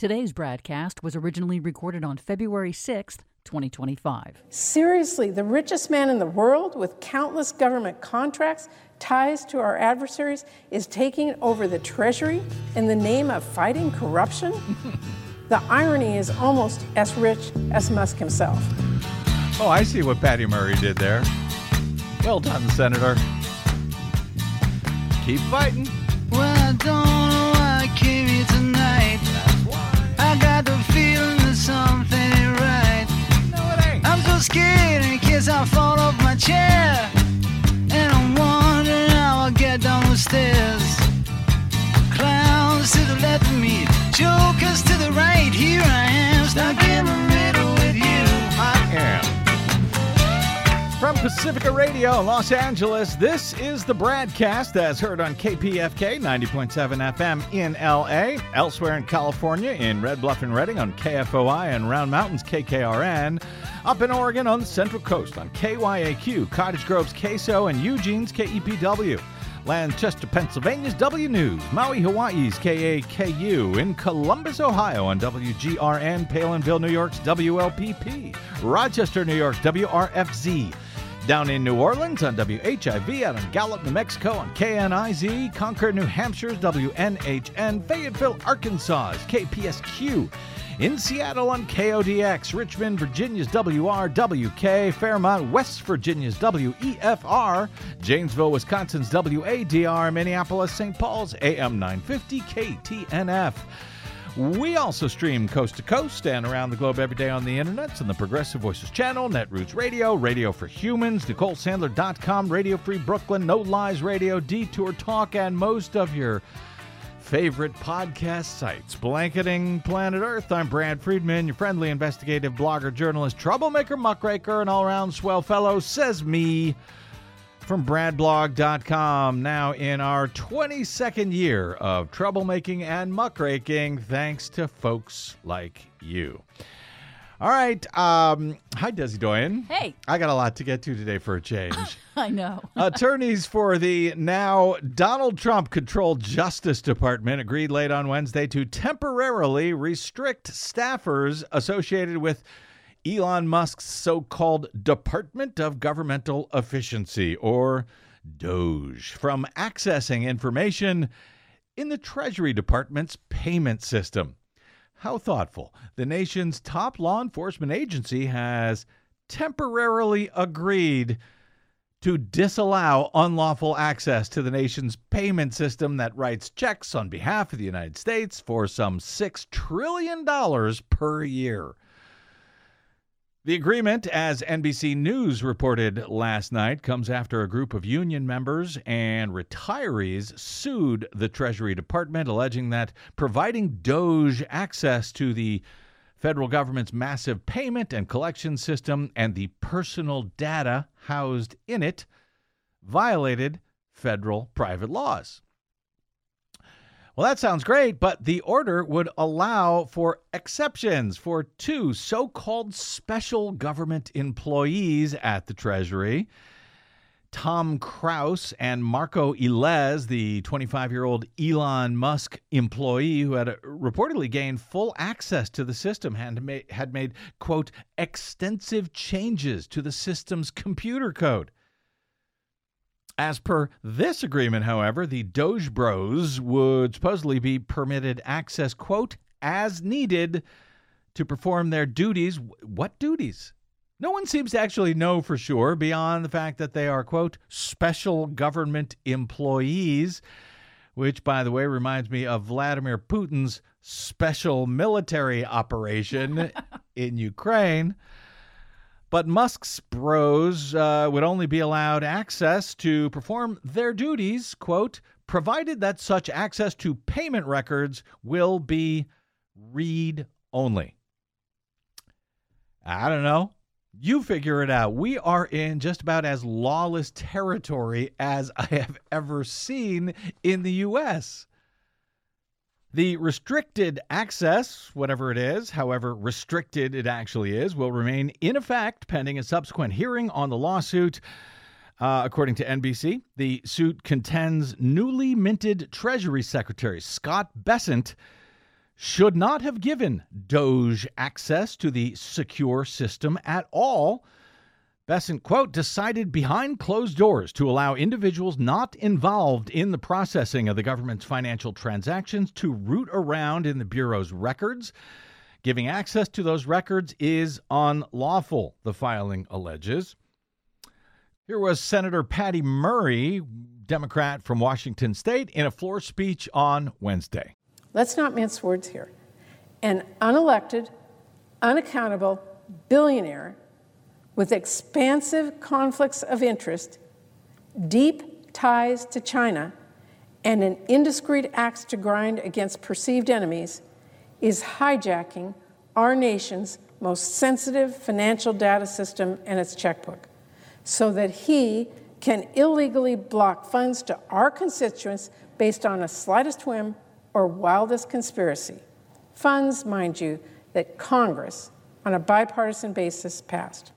Today's broadcast was originally recorded on February 6th, 2025. Seriously, the richest man in the world with countless government contracts, ties to our adversaries, is taking over the Treasury in the name of fighting corruption? The irony is almost as rich as Musk himself. Oh, I see what Patty Murray did there. Well done, Senator. Keep fighting. Well, I don't know why I came here tonight. I got the feeling that something ain't right. No, it ain't. I'm so scared in case I fall off my chair. And I'm wondering how I'll get down the stairs. Clowns to the left of me, jokers to the right. Here I am, stuck in the middle with you. I am. From Pacifica Radio in Los Angeles, this is the broadcast as heard on KPFK 90.7 FM in LA, elsewhere in California in Red Bluff and Redding on KFOI and Round Mountains KKRN, up in Oregon on the Central Coast on KYAQ, Cottage Grove's KSO, and Eugene's KEPW. Lancaster, Pennsylvania's W News, Maui, Hawaii's KAKU, in Columbus, Ohio on WGRN, Palinville, New York's WLPP, Rochester, New York's WRFZ, down in New Orleans on WHIV, out in Gallup, New Mexico on KNIZ, Concord, New Hampshire's WNHN, Fayetteville, Arkansas's KPSQ, in Seattle on KODX, Richmond, Virginia's WRWK, Fairmont, West Virginia's WEFR, Janesville, Wisconsin's WADR, Minneapolis, St. Paul's AM 950 KTNF. We also stream coast to coast and around the globe every day on the internet on the Progressive Voices channel, Netroots Radio, Radio for Humans, NicoleSandler.com, Radio Free Brooklyn, No Lies Radio, Detour Talk, and most of your favorite podcast sites. Blanketing planet Earth, I'm Brad Friedman, your friendly investigative blogger, journalist, troublemaker, muckraker, and all-around swell fellow, says me, from bradblog.com. Now in our 22nd year of troublemaking and muckraking, thanks to folks like you. All right. Hi, Desi Doyen. Hey. I got a lot to get to today for a change. I know. Attorneys for the now Donald Trump-controlled Justice Department agreed late on Wednesday to temporarily restrict staffers associated with Elon Musk's so-called Department of Governmental Efficiency, or DOGE, from accessing information in the Treasury Department's payment system. How thoughtful. The nation's top law enforcement agency has temporarily agreed to disallow unlawful access to the nation's payment system that writes checks on behalf of the United States for some $6 trillion per year. The agreement, as NBC News reported last night, comes after a group of union members and retirees sued the Treasury Department, alleging that providing DOGE access to the federal government's massive payment and collection system and the personal data housed in it violated federal private laws. Well, that sounds great, but the order would allow for exceptions for two so-called special government employees at the Treasury. Tom Kraus and Marco Ilez, the 25-year-old Elon Musk employee who had reportedly gained full access to the system, had made, quote, extensive changes to the system's computer code. As per this agreement, however, the Doge Bros would supposedly be permitted access, quote, as needed to perform their duties. What duties? No one seems to actually know for sure beyond the fact that they are, quote, special government employees, which, by the way, reminds me of Vladimir Putin's special military operation in Ukraine. But Musk's bros would only be allowed access to perform their duties, quote, provided that such access to payment records will be read-only. I don't know. You figure it out. We are in just about as lawless territory as I have ever seen in the U.S. The restricted access, whatever it is, however restricted it actually is, will remain in effect pending a subsequent hearing on the lawsuit. According to NBC, the suit contends newly minted Treasury Secretary Scott Bessent should not have given Doge access to the secure system at all. Bessent, quote, decided behind closed doors to allow individuals not involved in the processing of the government's financial transactions to root around in the Bureau's records. Giving access to those records is unlawful, the filing alleges. Here was Senator Patty Murray, Democrat from Washington State, in a floor speech on Wednesday. Let's not mince words here. An unelected, unaccountable billionaire with expansive conflicts of interest, deep ties to China, and an indiscreet axe to grind against perceived enemies is hijacking our nation's most sensitive financial data system and its checkbook so that he can illegally block funds to our constituents based on a slightest whim or wildest conspiracy. Funds, mind you, that Congress, on a bipartisan basis, passed.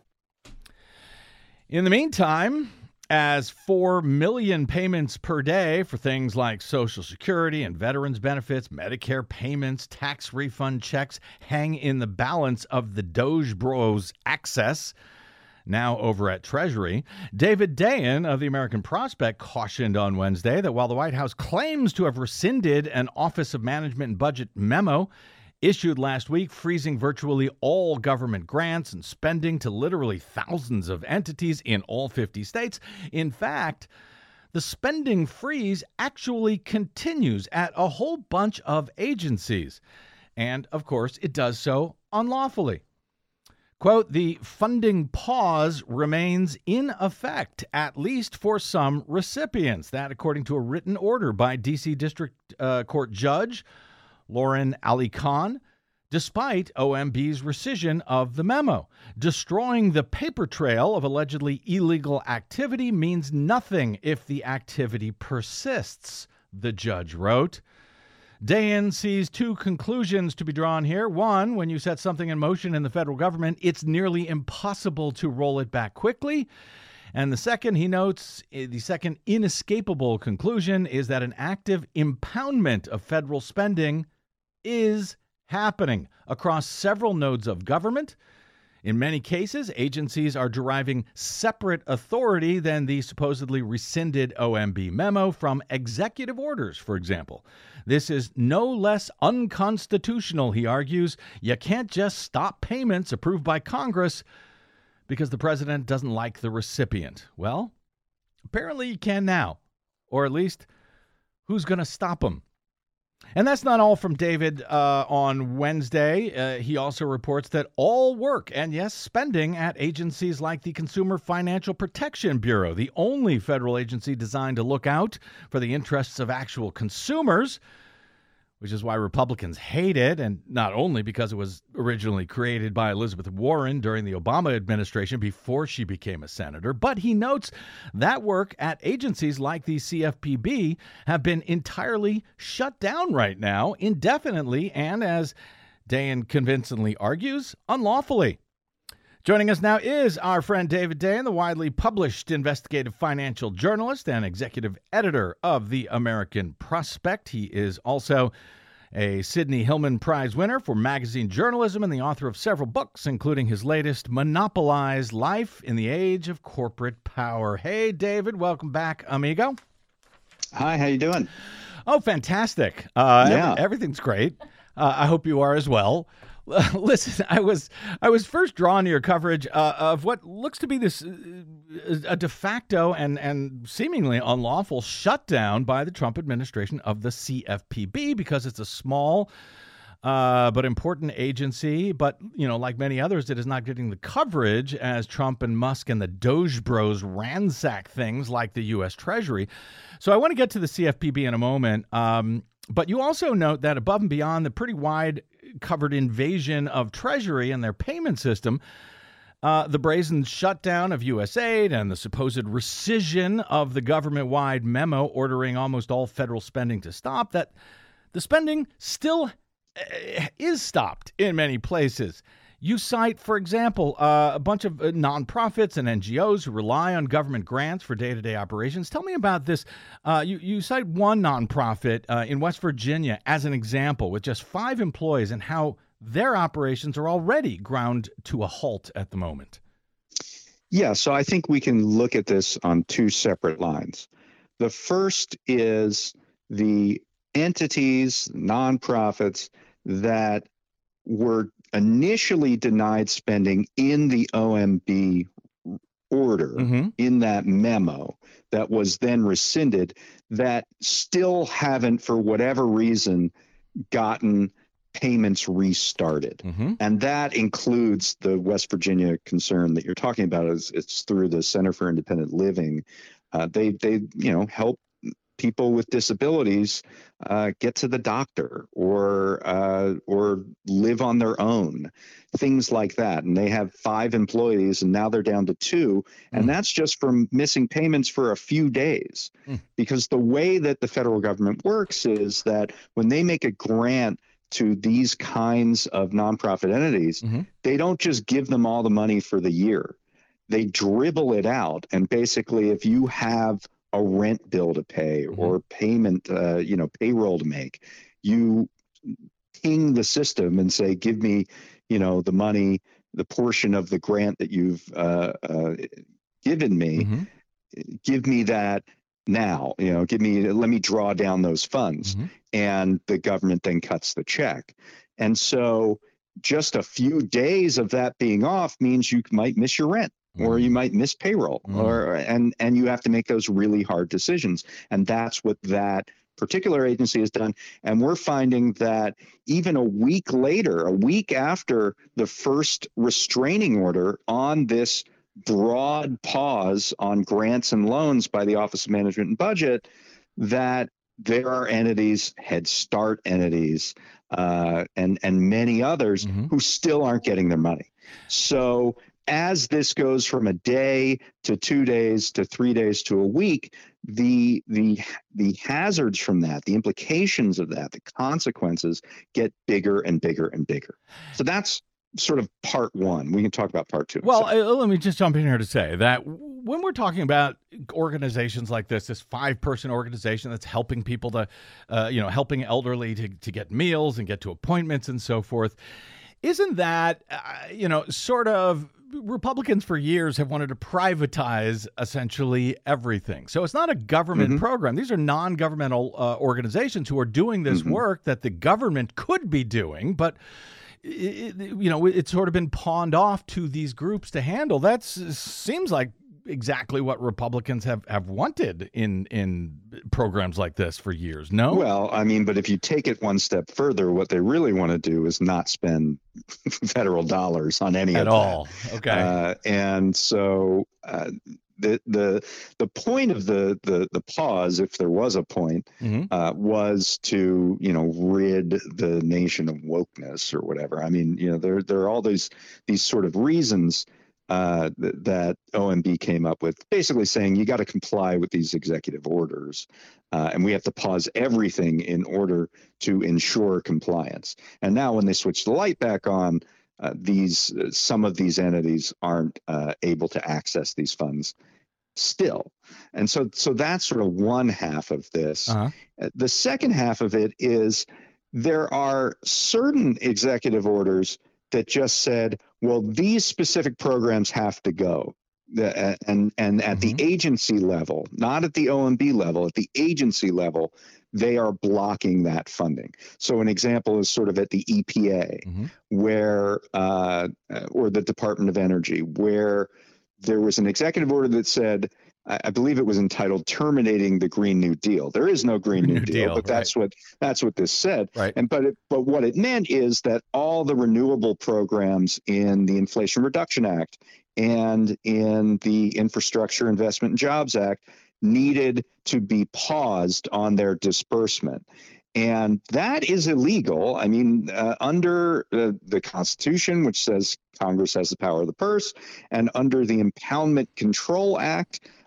In the meantime, as 4 million payments per day for things like Social Security and veterans benefits, Medicare payments, tax refund checks hang in the balance of the Doge Bros access, now over at Treasury, David Dayen of the American Prospect cautioned on Wednesday that while the White House claims to have rescinded an Office of Management and Budget memo issued last week freezing virtually all government grants and spending to literally thousands of entities in all 50 states, in fact, the spending freeze actually continues at a whole bunch of agencies. And, of course, it does so unlawfully. Quote, the funding pause remains in effect, at least for some recipients. That, according to a written order by D.C. District Court Judge Lauren Ali Khan, despite OMB's rescission of the memo. Destroying the paper trail of allegedly illegal activity means nothing if the activity persists, the judge wrote. Dayen sees two conclusions to be drawn here. One, when you set something in motion in the federal government, it's nearly impossible to roll it back quickly. And the second, he notes, the second inescapable conclusion is that an active impoundment of federal spending is happening across several nodes of government. In many cases, agencies are deriving separate authority than the supposedly rescinded OMB memo from executive orders, for example. This is no less unconstitutional, he argues. You can't just stop payments approved by Congress because the president doesn't like the recipient. Well, apparently you can now, or at least who's going to stop him? And that's not all from David on Wednesday. He also reports that all work and, yes, spending at agencies like the Consumer Financial Protection Bureau, the only federal agency designed to look out for the interests of actual consumers, which is why Republicans hate it, and not only because it was originally created by Elizabeth Warren during the Obama administration before she became a senator, but he notes that work at agencies like the CFPB have been entirely shut down right now, indefinitely, and as Dayen convincingly argues, unlawfully. Joining us now is our friend David Dayen, the widely published investigative financial journalist and executive editor of the American Prospect. He is also a Sidney Hillman Prize winner for magazine journalism and the author of several books, including his latest, Monopolize Life in the Age of Corporate Power. Hey, David, welcome back, amigo. Hi, how you doing? Oh, fantastic. Yeah. Everything's great. I hope you are as well. Listen, I was first drawn to your coverage of what looks to be this a de facto and seemingly unlawful shutdown by the Trump administration of the CFPB because it's a small but important agency. But, you know, like many others, it is not getting the coverage as Trump and Musk and the Doge Bros ransack things like the U.S. Treasury. So I want to get to the CFPB in a moment. But you also note that above and beyond the pretty wide covered invasion of Treasury and their payment system, the brazen shutdown of U.S. aid and the supposed rescission of the government-wide memo ordering almost all federal spending to stop, that the spending still is stopped in many places. You cite, for example, a bunch of nonprofits and NGOs who rely on government grants for day-to-day operations. Tell me about this. You cite one nonprofit in West Virginia as an example with just 5 employees and how their operations are already ground to a halt at the moment. Yeah, so I think we can look at this on 2 separate lines. The first is the entities, nonprofits that were initially denied spending in the OMB order, in that memo that was then rescinded, that still haven't, for whatever reason, gotten payments restarted. And that includes the West Virginia concern that you're talking about. It's through the Center for Independent Living. They help people with disabilities get to the doctor or live on their own, things like that. And they have 5 employees, and now they're down to 2, and that's just from missing payments for a few days. Because the way that the federal government works is that when they make a grant to these kinds of nonprofit entities, they don't just give them all the money for the year. They dribble it out. And basically, if you have a rent bill to pay or payment, payroll to make, you ping the system and say, give me, the money, the portion of the grant that you've given me, give me that now, let me draw down those funds. And the government then cuts the check. And so just a few days of that being off means you might miss your rent, or you might miss payroll, and you have to make those really hard decisions. And that's what that particular agency has done. And we're finding that even a week later, a week after the first restraining order on this broad pause on grants and loans by the Office of Management and Budget, that there are entities, Head Start entities, and many others who still aren't getting their money. So as this goes from a day to 2 days to 3 days to a week, the hazards from that, the implications of that, the consequences get bigger and bigger and bigger. So that's sort of part 1. We can talk about part 2. Well, let me just jump in here to say that when we're talking about organizations like this 5-person organization that's helping people to, helping elderly to get meals and get to appointments and so forth, isn't that, sort of, Republicans for years have wanted to privatize essentially everything. So it's not a government program. These are non-governmental organizations who are doing this work that the government could be doing, but it's sort of been pawned off to these groups to handle. That seems like exactly what Republicans have wanted in programs like this for years. No? Well, I mean, but if you take it one step further, what they really want to do is not spend federal dollars on any at of all. That. Okay. And so the point of the pause, if there was a point, was to rid the nation of wokeness or whatever. I mean, there are all these sort of reasons that OMB came up with, basically saying you got to comply with these executive orders, and we have to pause everything in order to ensure compliance. And now when they switch the light back on, some of these entities aren't able to access these funds still. And so that's sort of one half of this. The second half of it is there are certain executive orders that just said, well, these specific programs have to go. And at the agency level, not at the OMB level, at the agency level, they are blocking that funding. So an example is sort of at the EPA, where, or the Department of Energy, where there was an executive order that said, I believe it was entitled "Terminating the Green New Deal." There is no Green New Deal, but that's what this said. Right. But what it meant is that all the renewable programs in the Inflation Reduction Act and in the Infrastructure Investment and Jobs Act needed to be paused on their disbursement. And that is illegal. I mean, under the Constitution, which says Congress has the power of the purse, and under the Impoundment Control Act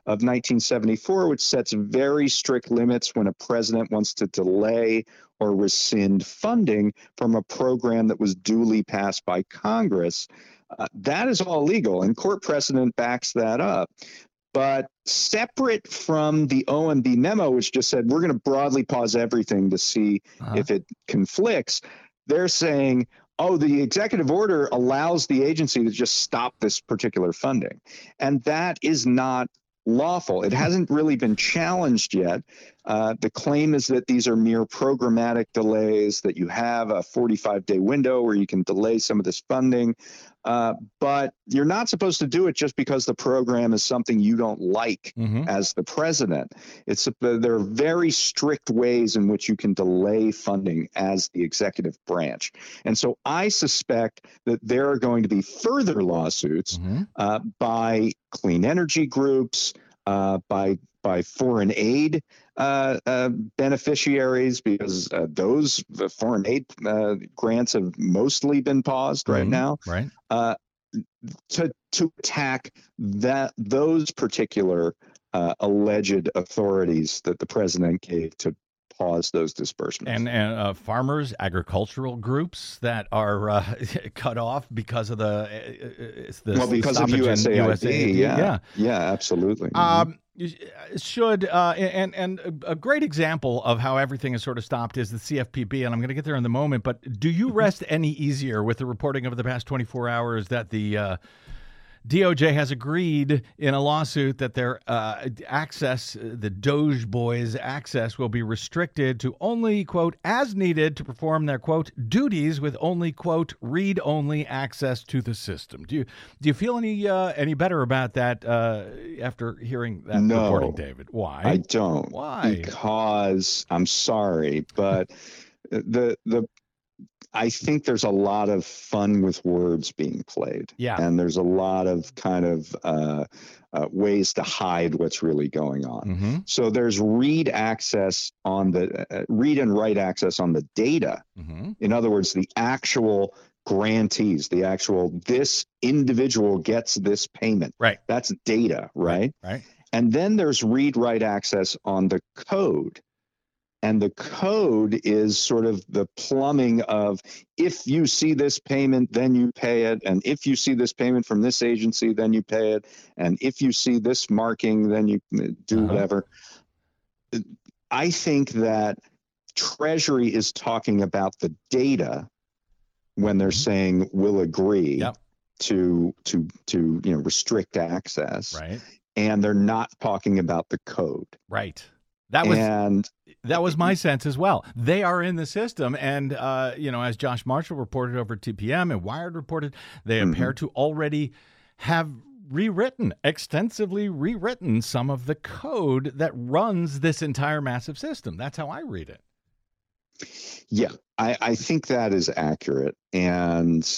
of 1974, which sets very strict limits when a president wants to delay or rescind funding from a program that was duly passed by Congress. That is all legal, and court precedent backs that up. But separate from the OMB memo, which just said we're going to broadly pause everything to see if it conflicts, they're saying, oh, the executive order allows the agency to just stop this particular funding. And that is not lawful. It hasn't really been challenged yet. The claim is that these are mere programmatic delays, that you have a 45-day window where you can delay some of this funding. But you're not supposed to do it just because the program is something you don't like as the president. There are very strict ways in which you can delay funding as the executive branch. And so I suspect that there are going to be further lawsuits by clean energy groups, by foreign aid beneficiaries, because those foreign aid grants have mostly been paused right now. Right. To attack those particular alleged authorities that the president gave to pause those disbursements. And farmers, agricultural groups that are cut off because of because of USAID. Yeah, absolutely. And a great example of how everything is sort of stopped is the CFPB, and I'm going to get there in the moment, but do you rest any easier with the reporting of the past 24 hours that the DOJ has agreed in a lawsuit that their access, the Doge Boys' access, will be restricted to only, quote, as needed to perform their, quote, duties with only, quote, read-only access to the system? Do you feel any better about that after hearing that reporting, David? Why? I don't. Why? Because I'm sorry, but I think there's a lot of fun with words being played. Yeah. And there's a lot of kind of ways to hide what's really going on. So there's read access on the read and write access on the data. In other words, the actual grantees, the actual, this individual gets this payment. Right. That's data, right? Right. And then there's read write access on the code. And the code is sort of the plumbing of, if you see this payment, then you pay it. And if you see this payment from this agency, then you pay it. And if you see this marking, then you do whatever. I think that Treasury is talking about the data when they're saying we'll agree to restrict access. Right. And they're not talking about the code. Right. That was my sense as well. They are in the system, and as Josh Marshall reported over at TPM and Wired reported, they appear to already have extensively rewritten some of the code that runs this entire massive system. That's how I read it. Yeah, I think that is accurate, and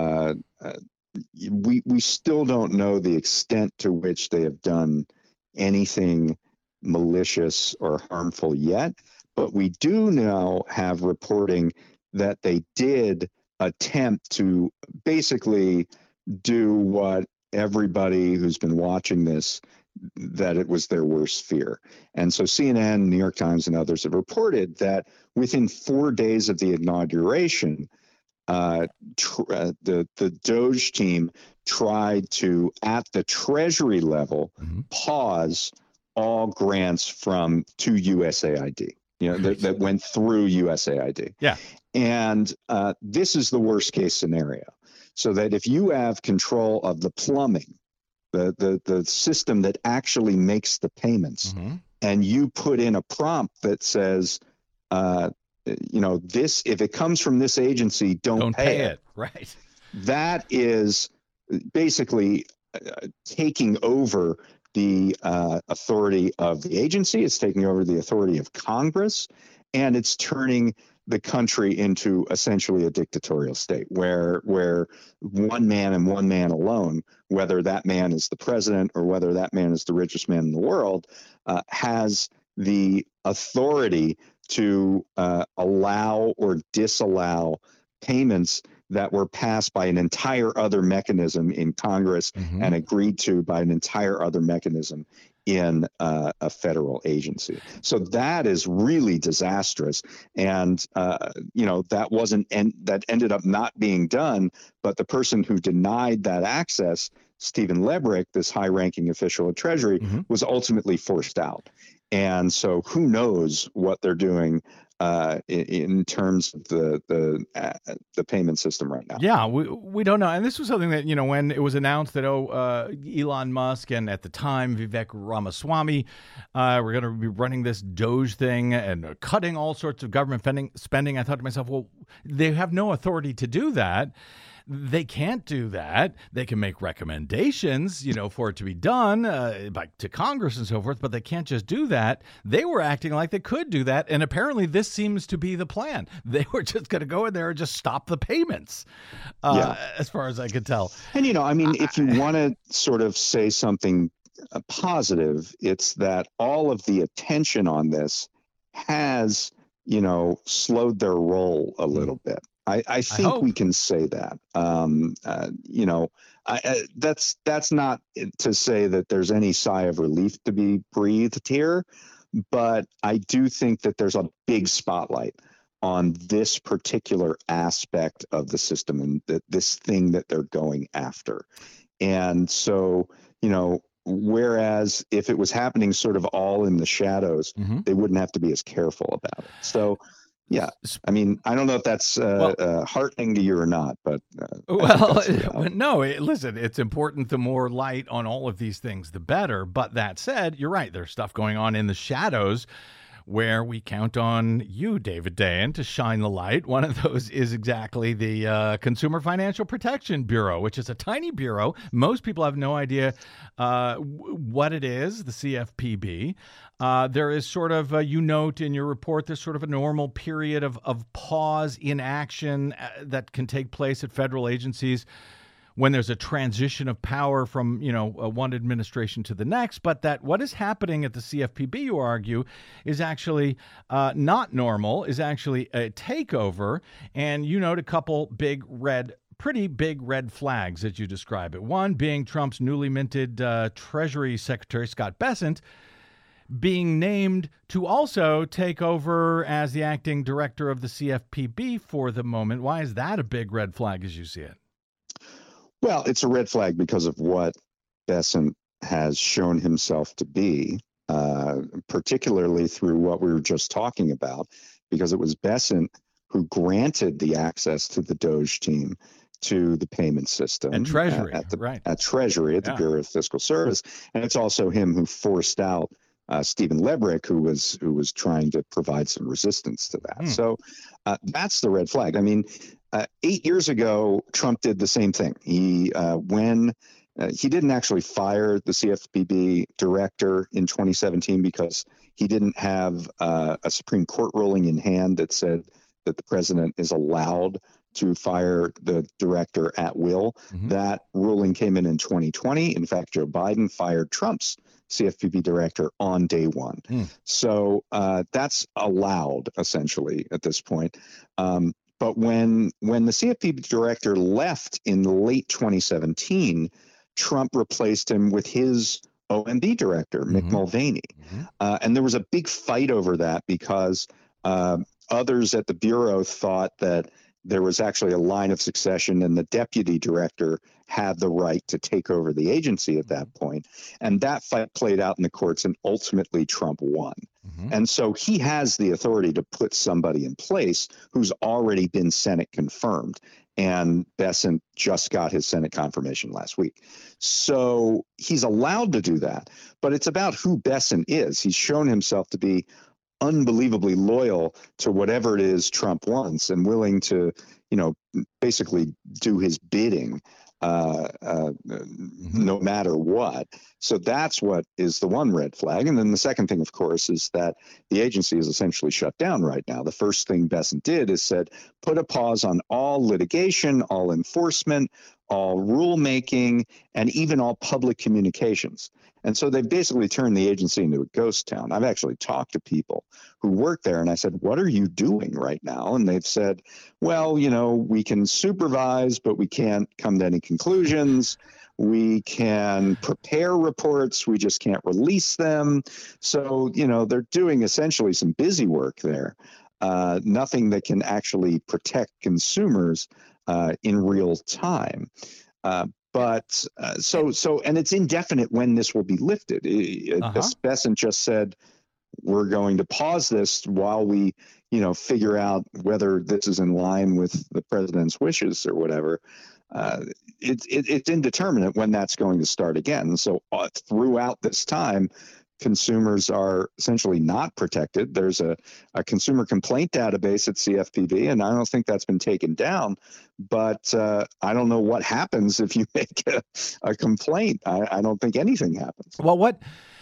we still don't know the extent to which they have done anything malicious or harmful yet, but we do now have reporting that they did attempt to basically do what everybody who's been watching this, that it was their worst fear. And so CNN, New York Times, and others have reported that within 4 days of the inauguration, the Doge team tried to, at the Treasury level, pause all grants to USAID, that went through USAID. Yeah. And this is the worst case scenario. So that if you have control of the plumbing, the system that actually makes the payments, and you put in a prompt that says, this, if it comes from this agency, don't pay it. Right. That is basically taking over the authority of the agency. It's taking over the authority of Congress, and it's turning the country into essentially a dictatorial state where one man and one man alone, whether that man is the president or whether that man is the richest man in the world, has the authority to allow or disallow payments that were passed by an entire other mechanism in Congress and agreed to by an entire other mechanism in a federal agency. So that is really disastrous. And, that ended up not being done. But the person who denied that access, Stephen Lebrick, this high-ranking official at Treasury, was ultimately forced out. And so who knows what they're doing in terms of the payment system right now. Yeah, we don't know. And this was something that, when it was announced that, Elon Musk and at the time Vivek Ramaswamy were going to be running this Doge thing and cutting all sorts of government spending, I thought to myself, well, they have no authority to do that. They can't do that. They can make recommendations, for it to be done to Congress and so forth, but they can't just do that. They were acting like they could do that, and apparently this seems to be the plan. They were just going to go in there and just stop the payments, as far as I could tell. And, if you want to sort of say something positive, it's that all of the attention on this has, slowed their roll a little bit. I think we can say that. That's not to say that there's any sigh of relief to be breathed here, but I do think that there's a big spotlight on this particular aspect of the system and this thing that they're going after. And so, whereas if it was happening sort of all in the shadows, they wouldn't have to be as careful about it. So, yeah, I mean, I don't know if that's heartening to you or not, but no. Listen, it's important. The more light on all of these things, the better. But that said, you're right. There's stuff going on in the shadows where we count on you, David Dayen, to shine the light. One of those is exactly the Consumer Financial Protection Bureau, which is a tiny bureau. Most people have no idea what it is, the CFPB. There is sort of, you note in your report, there's sort of a normal period of pause in action that can take place at federal agencies when there's a transition of power from, one administration to the next, but that what is happening at the CFPB, you argue, is actually not normal, is actually a takeover. And you note a couple pretty big red flags as you describe it. One being Trump's newly minted Treasury Secretary, Scott Bessent, being named to also take over as the acting director of the CFPB for the moment. Why is that a big red flag as you see it? Well, it's a red flag because of what Bessent has shown himself to be, particularly through what we were just talking about, because it was Bessent who granted the access to the Doge team to the payment system and Treasury, at Treasury, at the Bureau of Fiscal Service. And it's also him who forced out Stephen Lebrick, who was trying to provide some resistance to that. So that's the red flag. I mean, 8 years ago, Trump did the same thing. He didn't actually fire the CFPB director in 2017 because he didn't have a Supreme Court ruling in hand that said that the president is allowed to fire the director at will. That ruling came in 2020. In fact, Joe Biden fired Trump's CFPB director on day one. So that's allowed essentially at this point. But when the CFPB director left in late 2017, Trump replaced him with his OMB director, Mick Mulvaney. And there was a big fight over that because others at the Bureau thought that there was actually a line of succession and the deputy director had the right to take over the agency at that point. And that fight played out in the courts and ultimately Trump won. And so he has the authority to put somebody in place who's already been Senate confirmed. And Bessent just got his Senate confirmation last week. So he's allowed to do that. But it's about who Bessent is. He's shown himself to be unbelievably loyal to whatever it is Trump wants and willing to, basically do his bidding no matter what. So that's what is the one red flag. And then the second thing, of course, is that the agency is essentially shut down right now. The first thing Bessent did is said, put a pause on all litigation, all enforcement, all rulemaking, and even all public communications. And so they've basically turned the agency into a ghost town. I've actually talked to people who work there, and I said, what are you doing right now? And they've said, well, we can supervise, but we can't come to any conclusions. We can prepare reports, we just can't release them. So, they're doing essentially some busy work there. Nothing that can actually protect consumers in real time. And it's indefinite when this will be lifted. Bessent just said, we're going to pause this while we, figure out whether this is in line with the president's wishes or whatever. It's indeterminate when that's going to start again. So throughout this time, consumers are essentially not protected. There's a consumer complaint database at CFPB, and I don't think that's been taken down. But I don't know what happens if you make a complaint. I don't think anything happens. Well,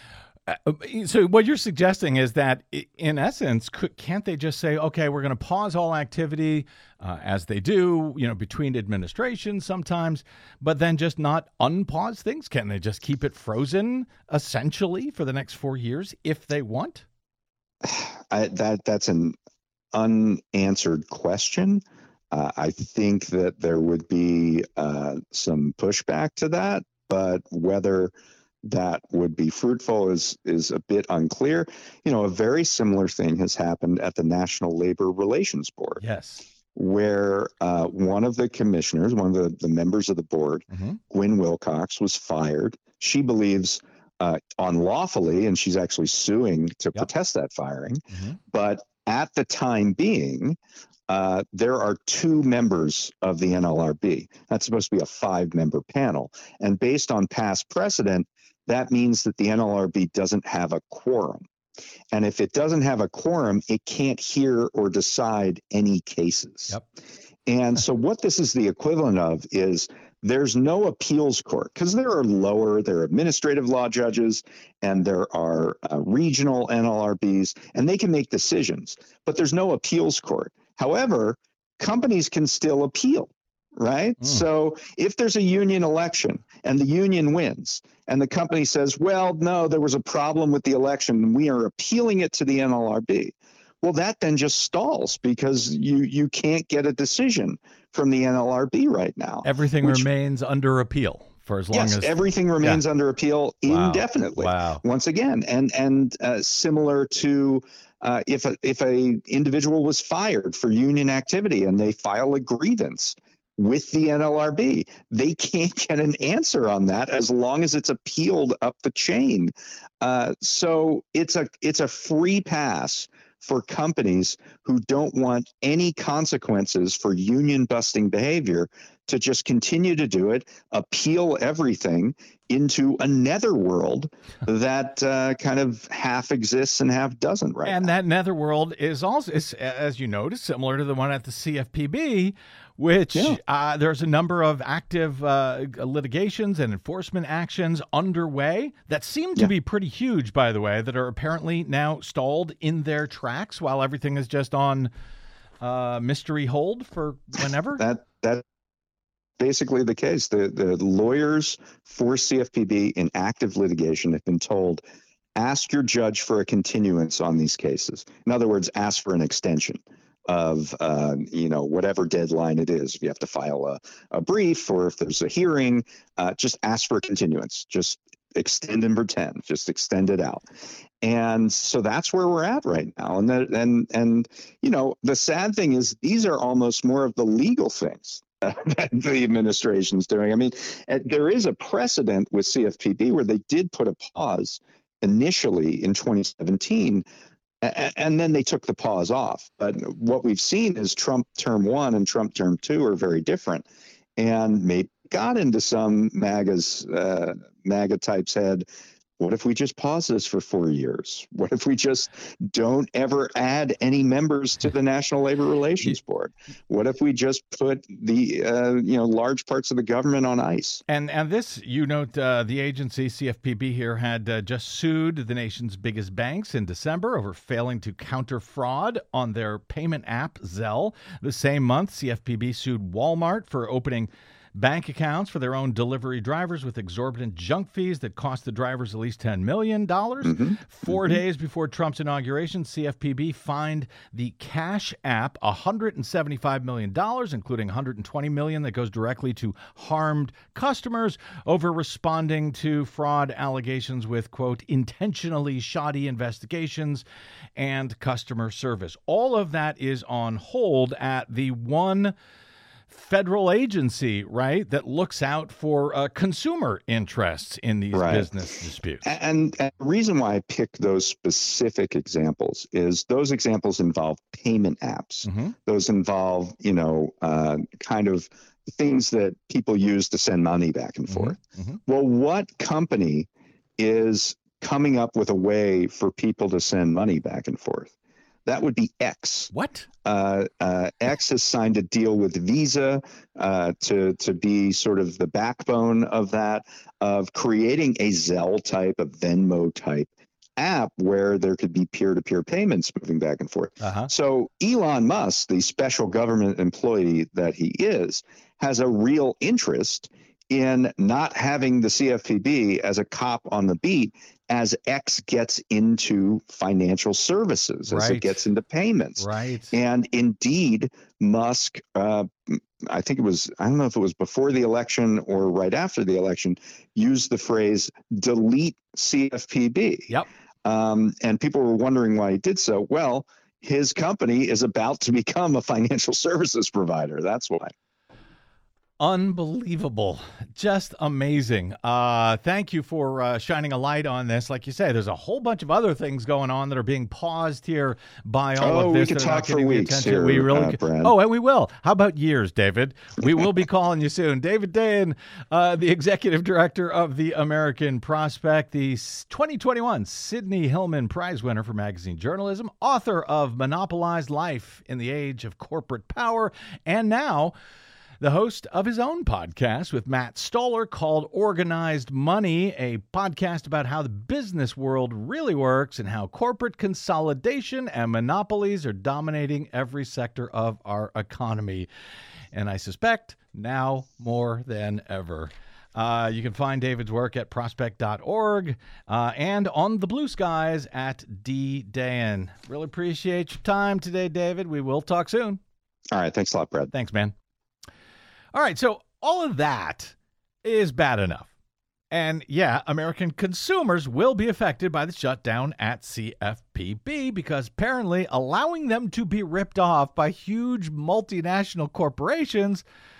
so what you're suggesting is that, in essence, can't they just say, okay, we're going to pause all activity as they do, between administrations sometimes, but then just not unpause things? Can they just keep it frozen essentially for the next 4 years if they want? That's an unanswered question. I think that there would be some pushback to that, but whether that would be fruitful is a bit unclear. A very similar thing has happened at the National Labor Relations Board. Yes. Where one of the commissioners, one of the members of the board, Gwynne Wilcox, was fired. She believes unlawfully, and she's actually suing to protest that firing. But at the time being, there are 2 members of the NLRB. That's supposed to be a 5-member panel. And based on past precedent, that means that the NLRB doesn't have a quorum. And if it doesn't have a quorum, it can't hear or decide any cases. Yep. And so what this is the equivalent of is there's no appeals court, because there are administrative law judges and there are regional NLRBs, and they can make decisions, but there's no appeals court. However, companies can still appeal, right? So if there's a union election and the union wins and the company says, well, no, there was a problem with the election and we are appealing it to the NLRB. Well, that then just stalls because you can't get a decision from the NLRB right now. Everything remains under appeal for as long as... Yes, everything remains under appeal indefinitely. Wow. Once again, and similar to if a individual was fired for union activity and they file a grievance with the NLRB, they can't get an answer on that as long as it's appealed up the chain. So it's a free pass for companies who don't want any consequences for union busting behavior to just continue to do it, appeal everything into a netherworld that kind of half exists and half doesn't right and now. That netherworld is also, as you noticed, similar to the one at the CFPB, which there's a number of active litigations and enforcement actions underway that seem to be pretty huge, by the way, that are apparently now stalled in their tracks while everything is just on mystery hold for whenever. That basically the case. The lawyers for CFPB in active litigation have been told, ask your judge for a continuance on these cases. In other words, ask for an extension of whatever deadline it is. If you have to file a brief or if there's a hearing, just ask for a continuance. Just extend and pretend. Just extend it out. And so that's where we're at right now. And the sad thing is these are almost more of the legal things that the administration's doing. I mean, there is a precedent with CFPB where they did put a pause initially in 2017, and then they took the pause off. But what we've seen is Trump term 1 and Trump term 2 are very different, and maybe got into some MAGA type's head. What if we just pause this for 4 years? What if we just don't ever add any members to the National Labor Relations Board? What if we just put the large parts of the government on ice? And this, the agency CFPB here had just sued the nation's biggest banks in December over failing to counter fraud on their payment app Zelle. The same month, CFPB sued Walmart for opening bank accounts for their own delivery drivers with exorbitant junk fees that cost the drivers at least $10 million. 4 days before Trump's inauguration, CFPB fined the Cash App $175 million, including $120 million that goes directly to harmed customers over responding to fraud allegations with, quote, intentionally shoddy investigations and customer service. All of that is on hold at the one federal agency, right, that looks out for consumer interests in these business disputes. And the reason why I picked those specific examples is those examples involve payment apps. Those involve, kind of things that people use to send money back and forth. Well, what company is coming up with a way for people to send money back and forth? That would be X. What? X has signed a deal with Visa to be sort of the backbone of that, of creating a Zelle type, a Venmo type app where there could be peer-to-peer payments moving back and forth. So Elon Musk, the special government employee that he is, has a real interest in not having the CFPB as a cop on the beat as X gets into financial services, as it gets into payments. And indeed, Musk, I think it was, I don't know if it was before the election or right after the election, used the phrase delete CFPB. And people were wondering why he did so. Well, his company is about to become a financial services provider. That's why. Unbelievable. Just amazing. Thank you for shining a light on this. Like you say, there's a whole bunch of other things going on that are being paused here by all of this. We could talk for weeks here, we really Brad. Oh, and we will. How about years, David? We will be calling you soon. David Dayen, the executive director of the American Prospect, the 2021 Sidney Hillman Prize winner for magazine journalism, author of Monopolized Life in the Age of Corporate Power, and now the host of his own podcast with Matt Stoller called Organized Money, a podcast about how the business world really works and how corporate consolidation and monopolies are dominating every sector of our economy. And I suspect now more than ever. You can find David's work at prospect.org and on the blue skies at DDayen. Really appreciate your time today, David. We will talk soon. All right. Thanks a lot, Brad. Thanks, man. All right, so all of that is bad enough. And yeah, American consumers will be affected by the shutdown at CFPB because apparently allowing them to be ripped off by huge multinational corporations,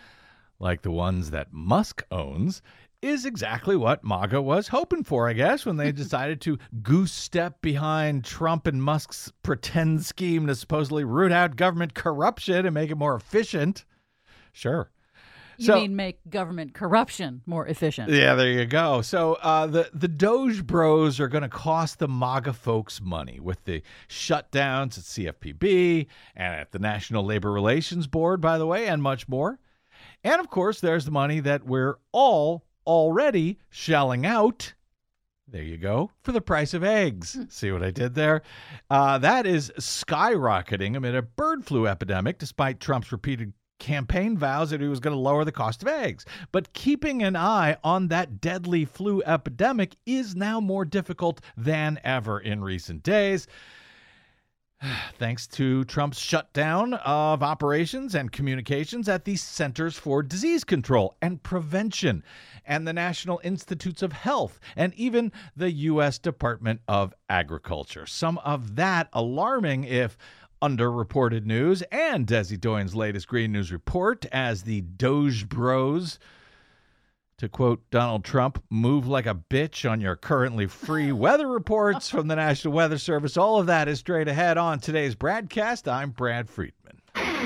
like the ones that Musk owns, is exactly what MAGA was hoping for, I guess, when they decided to goose step behind Trump and Musk's pretend scheme to supposedly root out government corruption and make it more efficient. Sure. You mean make government corruption more efficient? Yeah, there you go. So the Doge Bros are going to cost the MAGA folks money with the shutdowns at CFPB and at the National Labor Relations Board, by the way, and much more. And, of course, there's the money that we're all already shelling out. There you go. For the price of eggs. See what I did there? That is skyrocketing amid a bird flu epidemic, despite Trump's repeated campaign vows that he was going to lower the cost of eggs. But keeping an eye on that deadly flu epidemic is now more difficult than ever in recent days, thanks to Trump's shutdown of operations and communications at the Centers for Disease Control and Prevention and the National Institutes of Health and even the U.S. Department of Agriculture. Some of that alarming, if underreported news, and Desi Doyen's latest Green News report as the Doge Bros, to quote Donald Trump, move like a bitch on your currently free weather reports from the National Weather Service. All of that is straight ahead on today's broadcast. I'm Brad Friedman.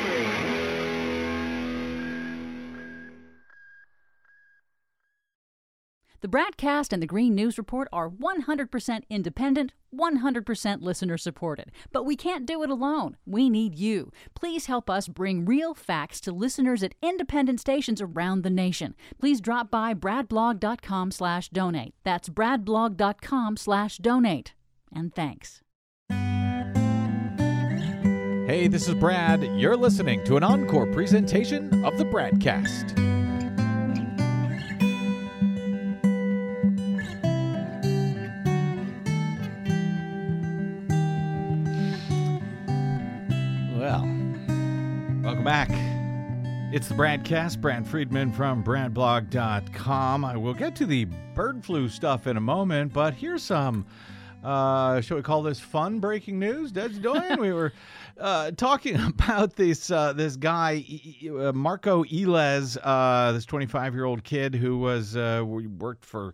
The Bradcast and the Green News Report are 100% independent, 100% listener-supported. But we can't do it alone. We need you. Please help us bring real facts to listeners at independent stations around the nation. Please drop by bradblog.com/donate. That's bradblog.com/donate. And thanks. Hey, this is Brad. You're listening to an encore presentation of the Bradcast. Welcome back. It's the Bradcast. Brad Friedman from BradBlog.com. I will get to the bird flu stuff in a moment, but here's some, shall we call this fun breaking news? Des Doyen, we were talking about this guy, Marco Illes, this 25-year-old kid who worked for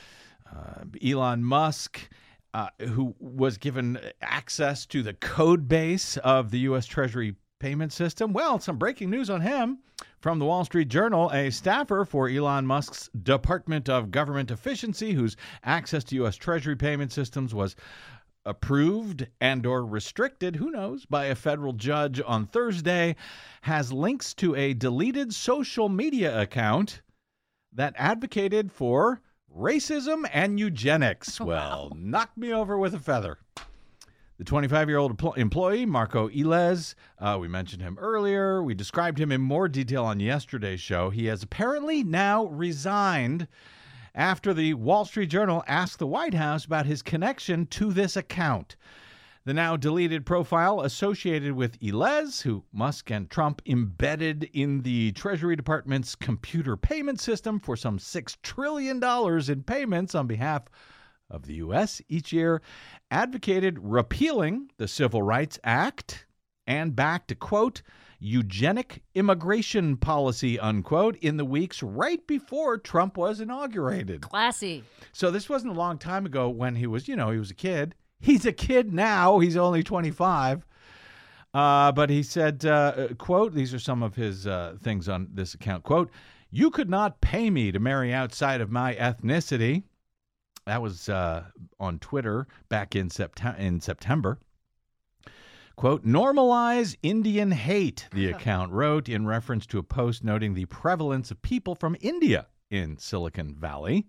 Elon Musk, who was given access to the code base of the U.S. Treasury payment system. Well, some breaking news on him from the Wall Street Journal. A staffer for Elon Musk's Department of Government Efficiency, whose access to U.S. Treasury payment systems was approved and or restricted, who knows, by a federal judge on Thursday, has links to a deleted social media account that advocated for racism and eugenics. Well, knock me over with a feather. The 25-year-old employee, Marco Illes, we mentioned him earlier. We described him in more detail on yesterday's show. He has apparently now resigned after the Wall Street Journal asked the White House about his connection to this account. The now deleted profile associated with Illes, who Musk and Trump embedded in the Treasury Department's computer payment system for some $6 trillion in payments on behalf of the U.S. each year, advocated repealing the Civil Rights Act and backed a, quote, eugenic immigration policy, unquote, in the weeks right before Trump was inaugurated. Classy. So this wasn't a long time ago when he was, he was a kid. He's a kid now. He's only 25. But he said, quote, these are some of his things on this account, quote, you could not pay me to marry outside of my ethnicity. That was on Twitter back in September. Quote, normalize Indian hate, the account wrote in reference to a post noting the prevalence of people from India in Silicon Valley.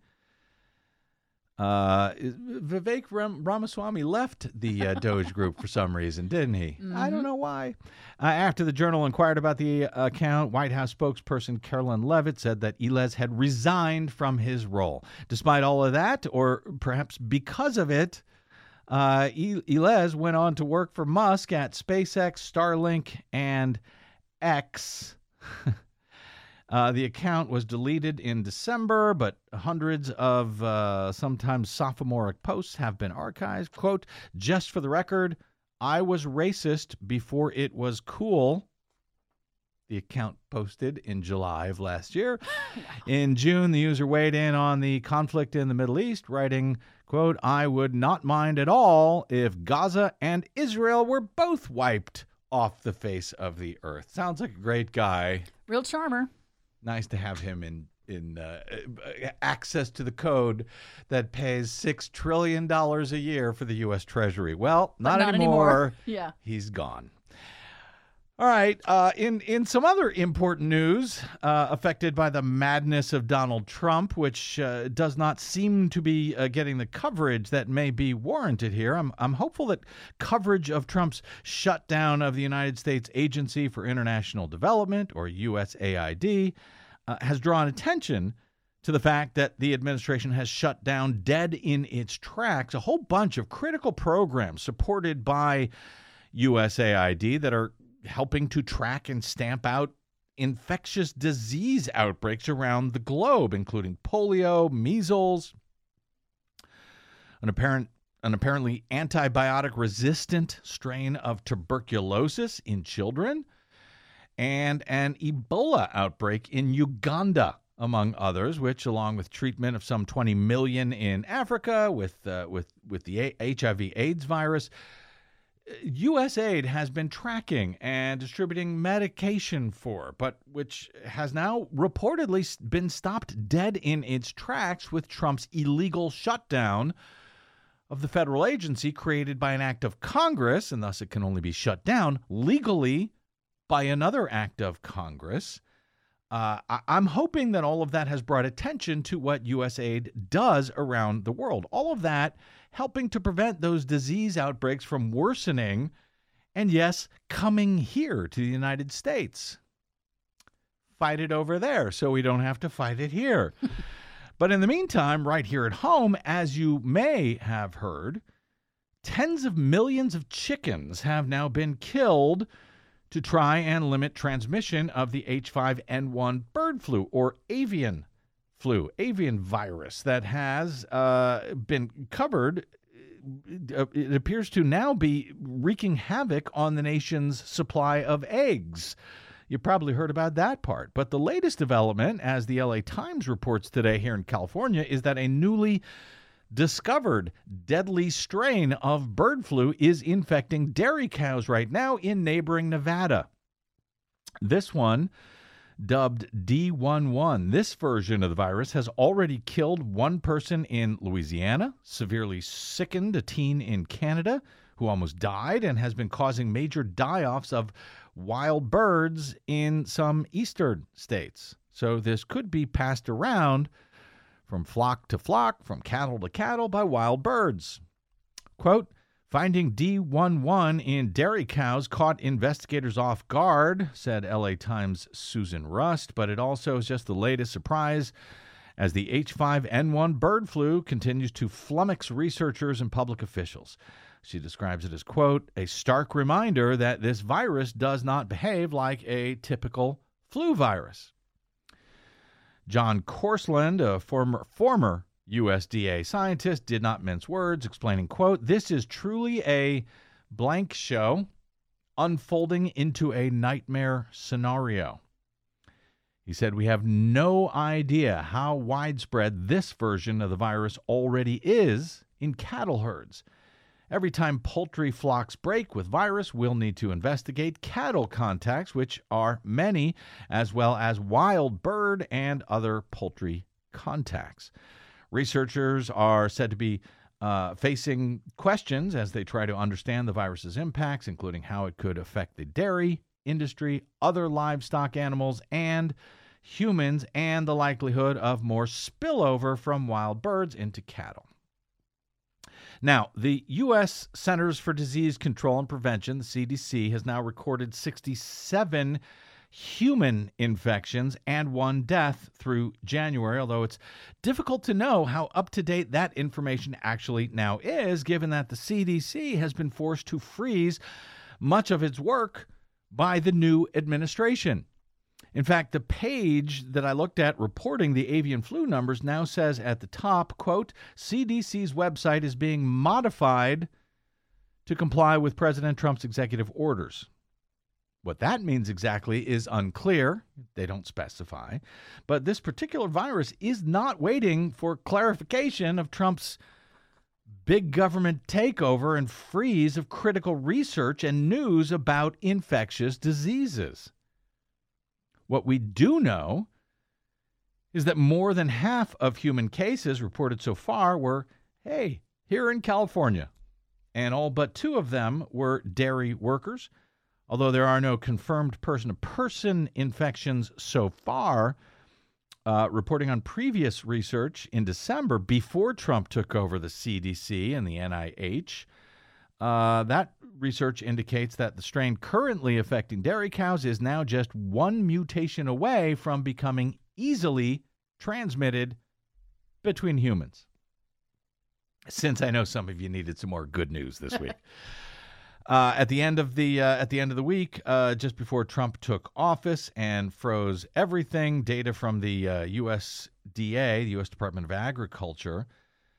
Vivek Ramaswamy left the Doge group for some reason, didn't he? Mm-hmm. I don't know why. After the Journal inquired about the account, White House spokesperson Carolyn Leavitt said that Illes had resigned from his role. Despite all of that, or perhaps because of it, Illes went on to work for Musk at SpaceX, Starlink, and X. The account was deleted in December, but hundreds of sometimes sophomoric posts have been archived. Quote, just for the record, I was racist before it was cool. The account posted in July of last year. In June, the user weighed in on the conflict in the Middle East, writing, quote, I would not mind at all if Gaza and Israel were both wiped off the face of the earth. Sounds like a great guy. Real charmer. Nice to have him in access to the code that pays $6 trillion a year for the U.S. Treasury. Well, not anymore. Yeah. He's gone. All right. In some other important news affected by the madness of Donald Trump, which does not seem to be getting the coverage that may be warranted here. I'm hopeful that coverage of Trump's shutdown of the United States Agency for International Development, or USAID, has drawn attention to the fact that the administration has shut down dead in its tracks a whole bunch of critical programs supported by USAID that are helping to track and stamp out infectious disease outbreaks around the globe, including polio, measles, an apparently antibiotic-resistant strain of tuberculosis in children, and an Ebola outbreak in Uganda, among others, which, along with treatment of some 20 million in Africa with the HIV/AIDS virus, USAID has been tracking and distributing medication for, but which has now reportedly been stopped dead in its tracks with Trump's illegal shutdown of the federal agency created by an act of Congress, and thus it can only be shut down legally by another act of Congress. I'm hoping that all of that has brought attention to what USAID does around the world. All of that helping to prevent those disease outbreaks from worsening and, yes, coming here to the United States. Fight it over there so we don't have to fight it here. But in the meantime, right here at home, as you may have heard, tens of millions of chickens have now been killed to try and limit transmission of the H5N1 bird flu or avian virus that has been covered. It appears to now be wreaking havoc on the nation's supply of eggs. You probably heard about that part. But the latest development, as the LA Times reports today here in California, is that a newly discovered deadly strain of bird flu is infecting dairy cows right now in neighboring Nevada. This one, dubbed D11, this version of the virus has already killed one person in Louisiana, severely sickened a teen in Canada who almost died, and has been causing major die-offs of wild birds in some eastern states. So this could be passed around from flock to flock, from cattle to cattle by wild birds. Quote, finding D11 in dairy cows caught investigators off guard, said LA Times' Susan Rust, but it also is just the latest surprise as the H5N1 bird flu continues to flummox researchers and public officials. She describes it as, quote, a stark reminder that this virus does not behave like a typical flu virus. John Corsland, a former USDA scientist, did not mince words, explaining, quote, this is truly a blank show unfolding into a nightmare scenario. He said, we have no idea how widespread this version of the virus already is in cattle herds. Every time poultry flocks break with virus, we'll need to investigate cattle contacts, which are many, as well as wild bird and other poultry contacts. Researchers are said to be facing questions as they try to understand the virus's impacts, including how it could affect the dairy industry, other livestock animals, and humans, and the likelihood of more spillover from wild birds into cattle. Now, the U.S. Centers for Disease Control and Prevention, the CDC, has now recorded 67 human infections and 1 death through January, although it's difficult to know how up-to-date that information actually now is, given that the CDC has been forced to freeze much of its work by the new administration. In fact, the page that I looked at reporting the avian flu numbers now says at the top, quote, CDC's website is being modified to comply with President Trump's executive orders. What that means exactly is unclear. They don't specify. But this particular virus is not waiting for clarification of Trump's big government takeover and freeze of critical research and news about infectious diseases. What we do know is that more than half of human cases reported so far were, here in California. And all but 2 of them were dairy workers. Although there are no confirmed person-to-person infections so far, reporting on previous research in December before Trump took over the CDC and the NIH, that research indicates that the strain currently affecting dairy cows is now just 1 mutation away from becoming easily transmitted between humans. Since I know some of you needed some more good news this week. At the end of the week, just before Trump took office and froze everything, data from the USDA, the U.S. Department of Agriculture,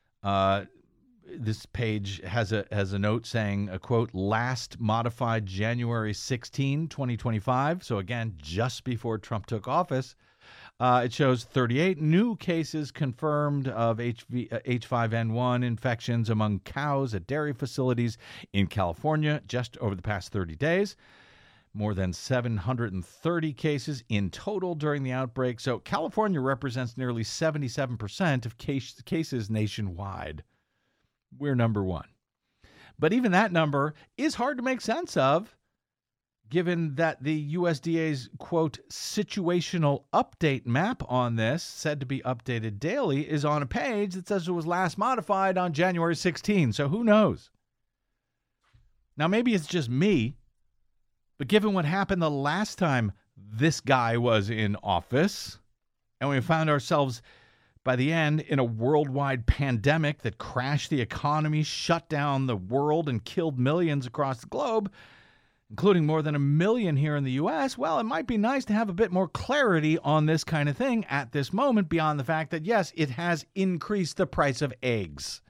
this page has a note saying, a quote, last modified January 16, 2025. So again, just before Trump took office, it shows 38 new cases confirmed of H5N1 infections among cows at dairy facilities in California just over the past 30 days. More than 730 cases in total during the outbreak. So California represents nearly 77% of cases nationwide. We're number 1. But even that number is hard to make sense of, given that the USDA's, quote, situational update map on this, said to be updated daily, is on a page that says it was last modified on January 16. So who knows? Now, maybe it's just me, but given what happened the last time this guy was in office, and we found ourselves by the end in a worldwide pandemic that crashed the economy, shut down the world, and killed millions across the globe, including more than 1 million here in the U.S., well, it might be nice to have a bit more clarity on this kind of thing at this moment, beyond the fact that, yes, it has increased the price of eggs.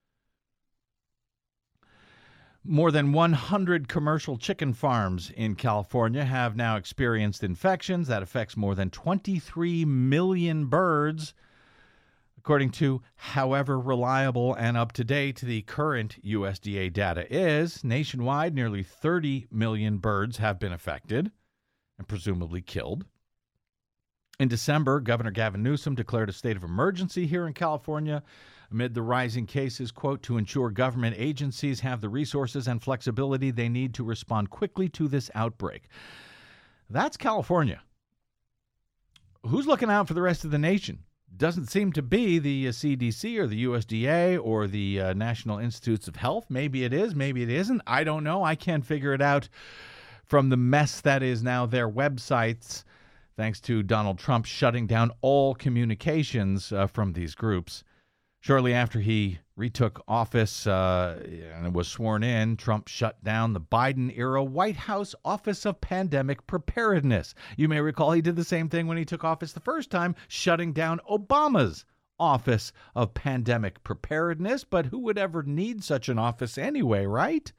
More than 100 commercial chicken farms in California have now experienced infections. That affects more than 23 million birds. According to however reliable and up-to-date the current USDA data is, nationwide, nearly 30 million birds have been affected and presumably killed. In December, Governor Gavin Newsom declared a state of emergency here in California amid the rising cases, quote, to ensure government agencies have the resources and flexibility they need to respond quickly to this outbreak. That's California. Who's looking out for the rest of the nation? Doesn't seem to be the CDC or the USDA or the National Institutes of Health. Maybe it is, maybe it isn't. I don't know. I can't figure it out from the mess that is now their websites, thanks to Donald Trump shutting down all communications from these groups. Shortly after he retook office and was sworn in, Trump shut down the Biden-era White House Office of Pandemic Preparedness. You may recall he did the same thing when he took office the first time, shutting down Obama's Office of Pandemic Preparedness. But who would ever need such an office anyway, right?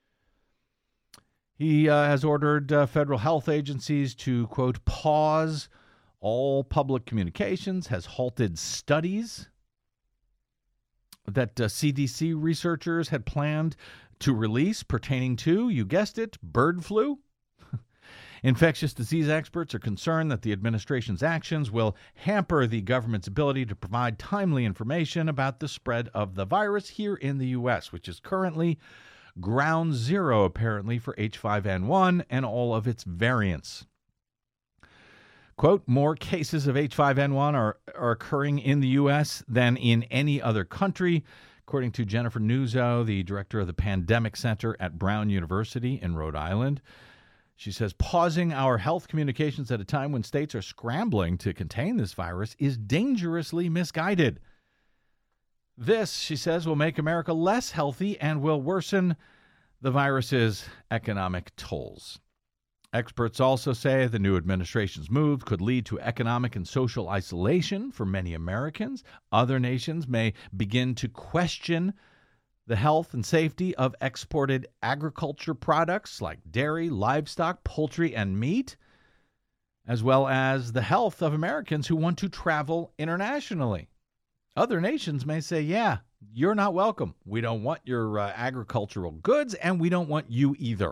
He has ordered federal health agencies to, quote, pause all public communications, has halted studies that CDC researchers had planned to release pertaining to, you guessed it, bird flu. Infectious disease experts are concerned that the administration's actions will hamper the government's ability to provide timely information about the spread of the virus here in the U.S., which is currently ground zero, apparently, for H5N1 and all of its variants. Quote, more cases of H5N1 are occurring in the U.S. than in any other country, according to Jennifer Nuzzo, the director of the Pandemic Center at Brown University in Rhode Island. She says, pausing our health communications at a time when states are scrambling to contain this virus is dangerously misguided. This, she says, will make America less healthy and will worsen the virus's economic tolls. Experts also say the new administration's move could lead to economic and social isolation for many Americans. Other nations may begin to question the health and safety of exported agriculture products like dairy, livestock, poultry, and meat, as well as the health of Americans who want to travel internationally. Other nations may say, yeah, you're not welcome. We don't want your agricultural goods, and we don't want you either.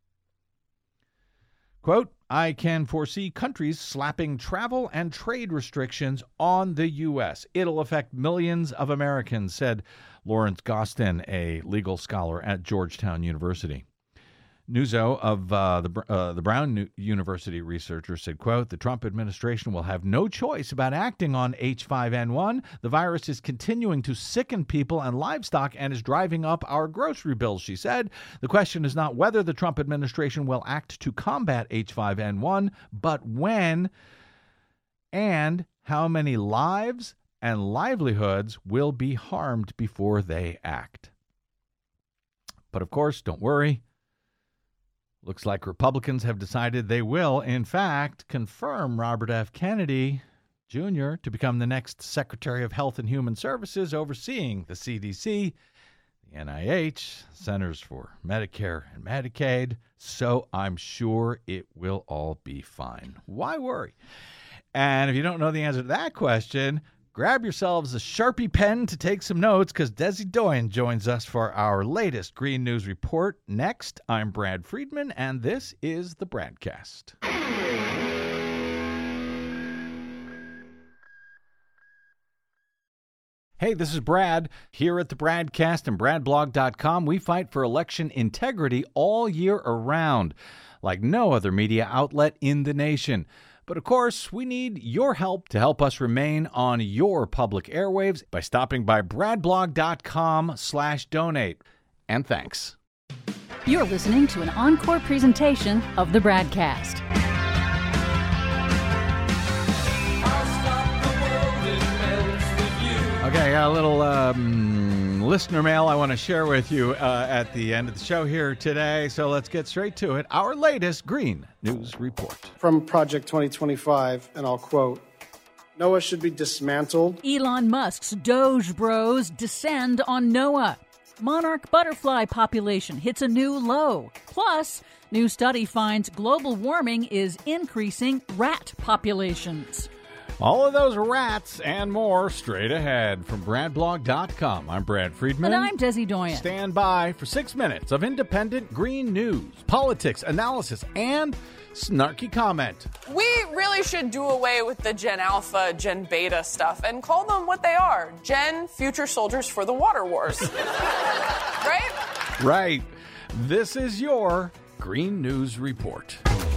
Quote, I can foresee countries slapping travel and trade restrictions on the U.S. It'll affect millions of Americans, said Lawrence Gostin, a legal scholar at Georgetown University. Nuzzo of the Brown University researcher said, quote, the Trump administration will have no choice about acting on H5N1. The virus is continuing to sicken people and livestock and is driving up our grocery bills, she said. The question is not whether the Trump administration will act to combat H5N1, but when and how many lives and livelihoods will be harmed before they act. But of course, don't worry. Looks like Republicans have decided they will, in fact, confirm Robert F. Kennedy Jr. to become the next Secretary of Health and Human Services, overseeing the CDC, the NIH, Centers for Medicare and Medicaid. So I'm sure it will all be fine. Why worry? And if you don't know the answer to that question, grab yourselves a Sharpie pen to take some notes, because Desi Doyen joins us for our latest Green News Report. Next, I'm Brad Friedman, and this is the Bradcast. Hey, this is Brad. Here at the Bradcast and BradBlog.com, we fight for election integrity all year around, like no other media outlet in the nation. But of course, we need your help to help us remain on your public airwaves by stopping by bradblog.com/donate. And thanks. You're listening to an encore presentation of the Bradcast. Okay, a little listener mail I want to share with you at the end of the show here today. So let's get straight to it. Our latest Green News Report. From Project 2025, and I'll quote, NOAA should be dismantled. Elon Musk's Doge Bros descend on NOAA. Monarch butterfly population hits a new low. Plus, new study finds global warming is increasing rat populations. All of those rats and more straight ahead from BradBlog.com. I'm Brad Friedman. And I'm Desi Doyen. Stand by for 6 minutes of independent green news, politics, analysis, and snarky comment. We really should do away with the Gen Alpha, Gen Beta stuff and call them what they are. Gen Future Soldiers for the Water Wars. Right? Right. This is your Green News Report.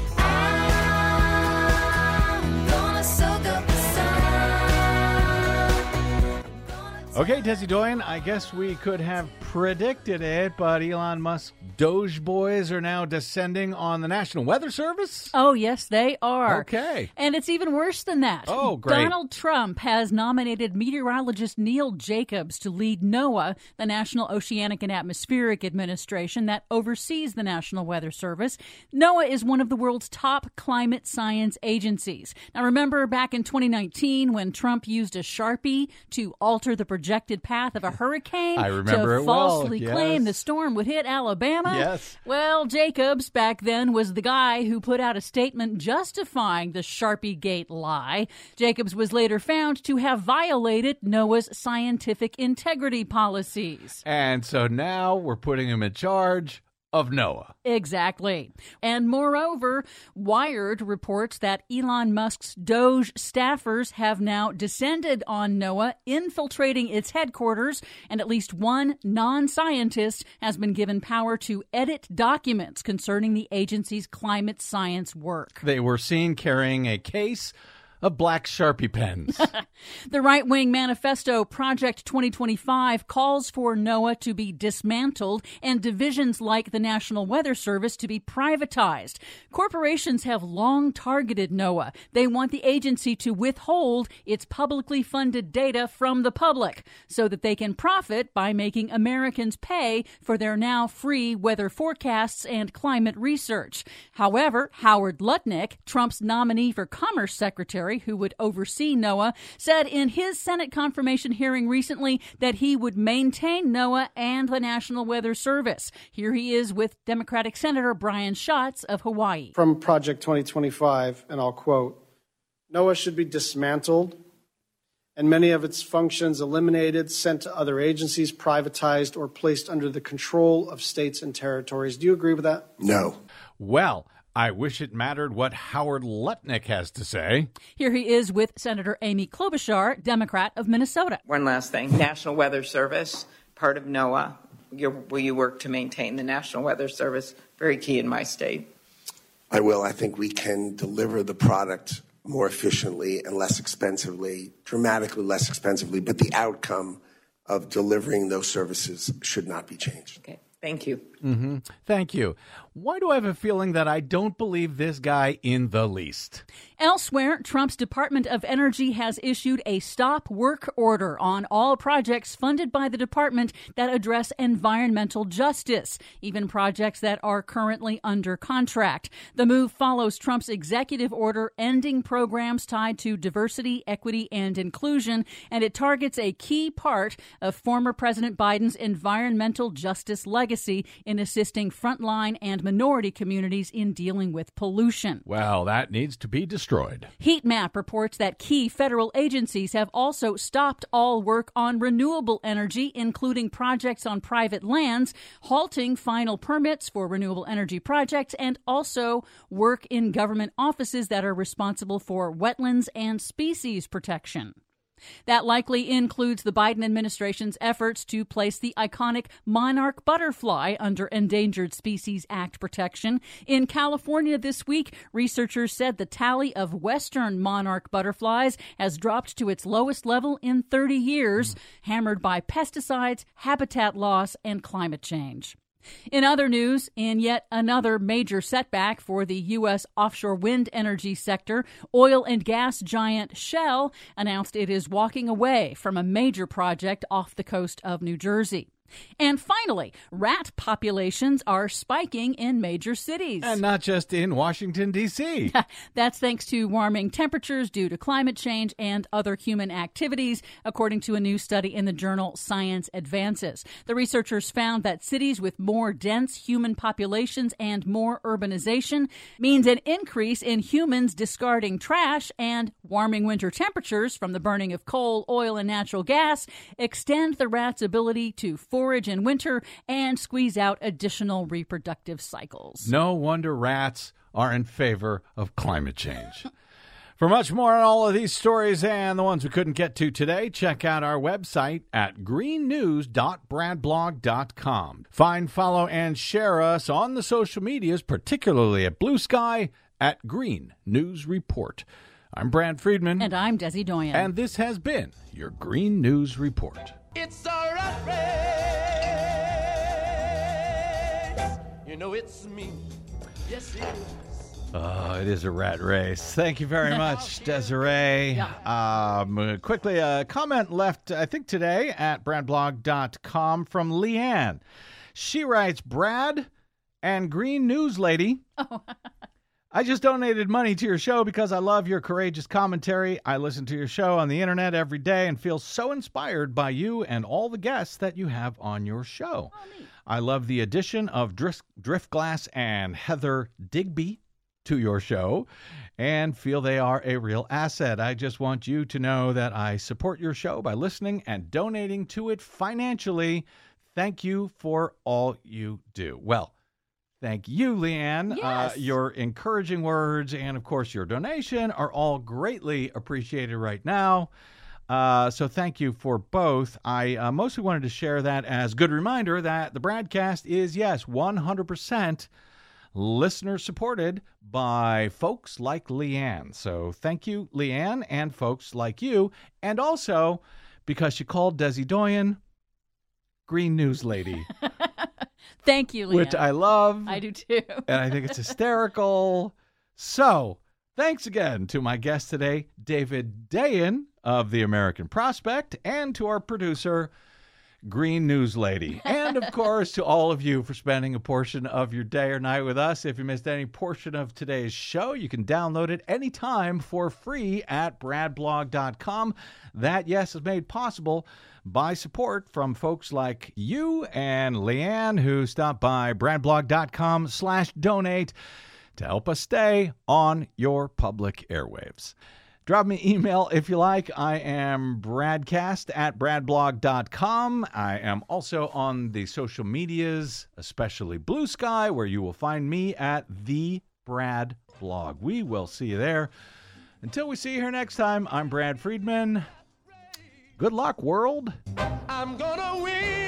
Okay, Desi Doyen, I guess we could have predicted it, but Elon Musk's Doge boys are now descending on the National Weather Service? Oh, yes, they are. Okay. And it's even worse than that. Oh, great. Donald Trump has nominated meteorologist Neil Jacobs to lead NOAA, the National Oceanic and Atmospheric Administration that oversees the National Weather Service. NOAA is one of the world's top climate science agencies. Now, remember back in 2019 when Trump used a Sharpie to alter the projected path of a hurricane I remember to it well, falsely yes. claim the storm would hit Alabama? Yes. Well, Jacobs back then was the guy who put out a statement justifying the Sharpie Gate lie. Jacobs was later found to have violated NOAA's scientific integrity policies. And so now we're putting him in charge of NOAA. Exactly. And moreover, Wired reports that Elon Musk's Doge staffers have now descended on NOAA, infiltrating its headquarters, and at least one non-scientist has been given power to edit documents concerning the agency's climate science work. They were seen carrying a case of black Sharpie pens. The right-wing manifesto Project 2025 calls for NOAA to be dismantled and divisions like the National Weather Service to be privatized. Corporations have long targeted NOAA. They want the agency to withhold its publicly funded data from the public so that they can profit by making Americans pay for their now free weather forecasts and climate research. However, Howard Lutnick, Trump's nominee for Commerce Secretary, who would oversee NOAA, said in his Senate confirmation hearing recently that he would maintain NOAA and the National Weather Service. Here he is with Democratic Senator Brian Schatz of Hawaii. From Project 2025, and I'll quote, NOAA should be dismantled and many of its functions eliminated, sent to other agencies, privatized, or placed under the control of states and territories. Do you agree with that? No. Well, I wish it mattered what Howard Lutnick has to say. Here he is with Senator Amy Klobuchar, Democrat of Minnesota. One last thing. National Weather Service, part of NOAA. Will you work to maintain the National Weather Service? Very key in my state. I will. I think we can deliver the product more efficiently and less expensively, dramatically less expensively, but the outcome of delivering those services should not be changed. Okay. Thank you. Mm-hmm. Thank you. Why do I have a feeling that I don't believe this guy in the least? Elsewhere, Trump's Department of Energy has issued a stop work order on all projects funded by the department that address environmental justice, even projects that are currently under contract. The move follows Trump's executive order ending programs tied to diversity, equity, and inclusion, and it targets a key part of former President Biden's environmental justice legacy in assisting frontline and minority communities in dealing with pollution. Well, that needs to be destroyed. Heat Map reports that key federal agencies have also stopped all work on renewable energy, including projects on private lands, halting final permits for renewable energy projects, and also work in government offices that are responsible for wetlands and species protection. That likely includes the Biden administration's efforts to place the iconic monarch butterfly under Endangered Species Act protection. In California this week, researchers said the tally of western monarch butterflies has dropped to its lowest level in 30 years, hammered by pesticides, habitat loss, and climate change. In other news, in yet another major setback for the U.S. offshore wind energy sector, oil and gas giant Shell announced it is walking away from a major project off the coast of New Jersey. And finally, rat populations are spiking in major cities. And not just in Washington, D.C. That's thanks to warming temperatures due to climate change and other human activities, according to a new study in the journal Science Advances. The researchers found that cities with more dense human populations and more urbanization means an increase in humans discarding trash, and warming winter temperatures from the burning of coal, oil, and natural gas extend the rats' ability to forage in winter and squeeze out additional reproductive cycles. No wonder rats are in favor of climate change. For much more on all of these stories and the ones we couldn't get to today, check out our website at greennews.bradblog.com. Find, follow, and share us on the social medias, particularly at Blue Sky at Green News Report. I'm Brad Friedman. And I'm Desi Doyen. And this has been your Green News Report. It's a rat race. You know it's me. Yes, it is. Oh, it is a rat race. Thank you very much, Desiree. Quickly, a comment left, I think, today at bradblog.com from Leanne. She writes, Brad and Green News Lady. Oh. I just donated money to your show because I love your courageous commentary. I listen to your show on the internet every day and feel so inspired by you and all the guests that you have on your show. Oh, neat. I love the addition of Driftglass and Heather Digby to your show and feel they are a real asset. I just want you to know that I support your show by listening and donating to it financially. Thank you for all you do. Well, thank you, Leanne. Yes. Your encouraging words and, of course, your donation are all greatly appreciated right now. So thank you for both. I mostly wanted to share that as a good reminder that the Bradcast is, yes, 100% listener supported by folks like Leanne. So thank you, Leanne, and folks like you. And also, because she called Desi Doyen Green News Lady. Thank you, Leanne. Which I love. I do too. And I think it's hysterical. So, thanks again to my guest today, David Dayen of the American Prospect, and to our producer, Green News Lady. And, of course, to all of you for spending a portion of your day or night with us. If you missed any portion of today's show, you can download it anytime for free at bradblog.com. That, yes, is made possible by support from folks like you and Leanne, who stopped by bradblog.com/donate to help us stay on your public airwaves. Drop me an email if you like. I am bradcast@bradblog.com. I am also on the social medias, especially Blue Sky, where you will find me at The Brad Blog. We will see you there. Until we see you here next time, I'm Brad Friedman. Good luck, world. I'm gonna win.